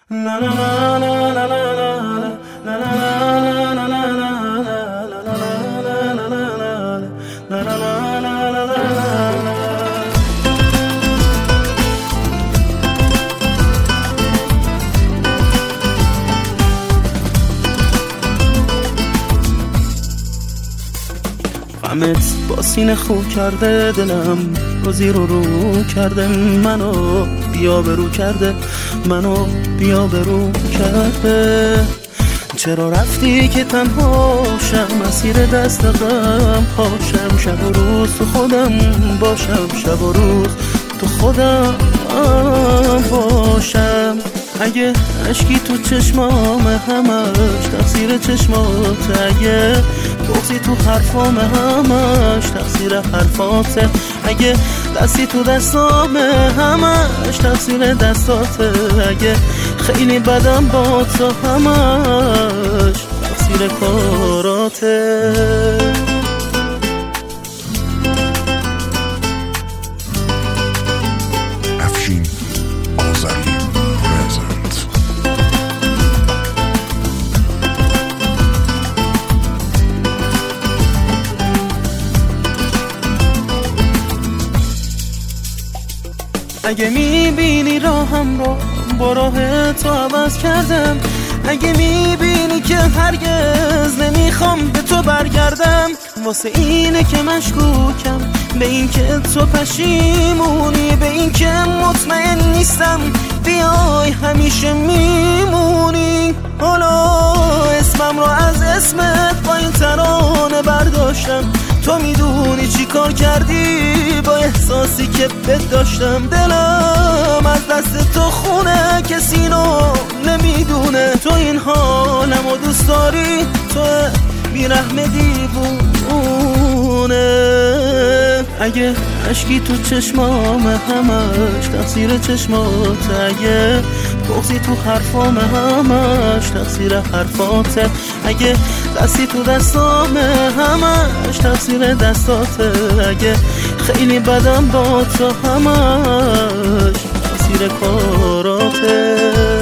غمت با سینه خو کرده دلم، روزی رو کرده منو بیا برو کرده، منو بیا برو کرده. چرا رفتی که تنها شم، مسیر دست غم پاشم، شب و روز تو خودم باشم، شب و روز تو خودم باشم. اگه اشکی تو چشمام همش تقصیر چشمات، اگه بغضی تو حرفام همش تقصیر حرفاته، اگه دستی تو دستام همش تقصیر دستاته، اگه خیلی بدم با تو همش تقصیر کاراته. افشین آذری پرزنت. اگه میبینی راهم رو با راه تو عوض کردم، اگه میبینی که هرگز نمیخوام به تو برگردم، واسه اینه که مشکوکم به این که تو پشیمونی، به این که مطمئن نیستم بیای همیشه میمونی. حالا اسمم رو از اسمت با این ترانه برداشتم، تو میدونی چی کار کردی با احساسی که بد داشتم. دلم از دست تو خونه، کسی نو نمیدونه تو این حالمو دوست داری، تو بیرحم دیوونه. اگه اشکی تو چشمام همش تقصیر چشمات، اگه بغضی تو حرفام همش تقصیر حرفاته، اگه دستی تو دستام همش تقصیر دستاته، اگه خیلی بدم با تو همش تقصیر کاراته.